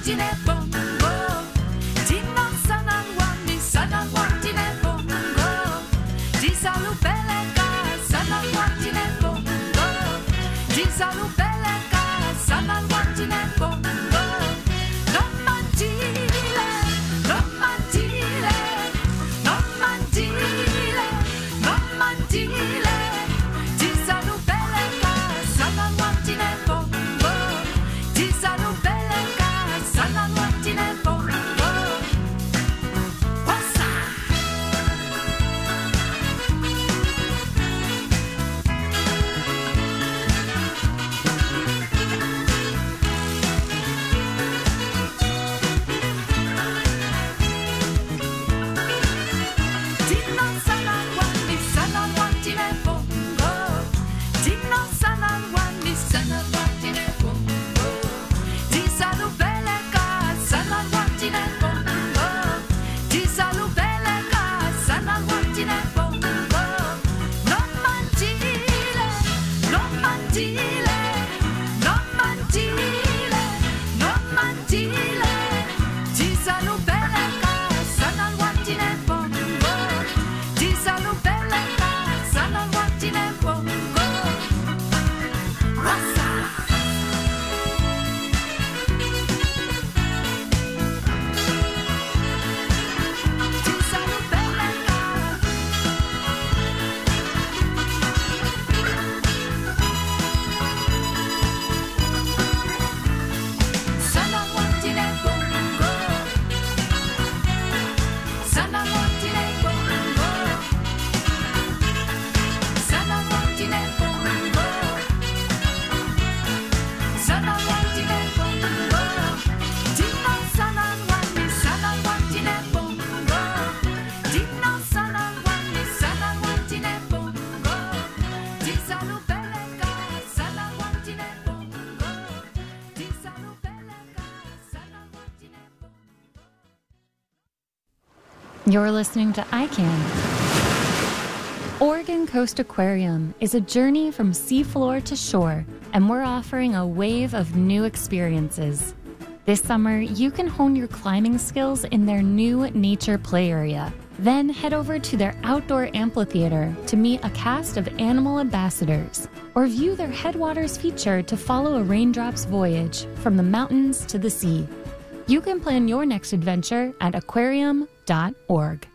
You're listening to ICANN. Oregon Coast Aquarium is a journey from seafloor to shore, and we're offering a wave of new experiences. This summer, you can hone your climbing skills in their new nature play area. Then head over to their outdoor amphitheater to meet a cast of animal ambassadors, or view their Headwaters feature to follow a raindrop's voyage from the mountains to the sea. You can plan your next adventure at aquarium.org.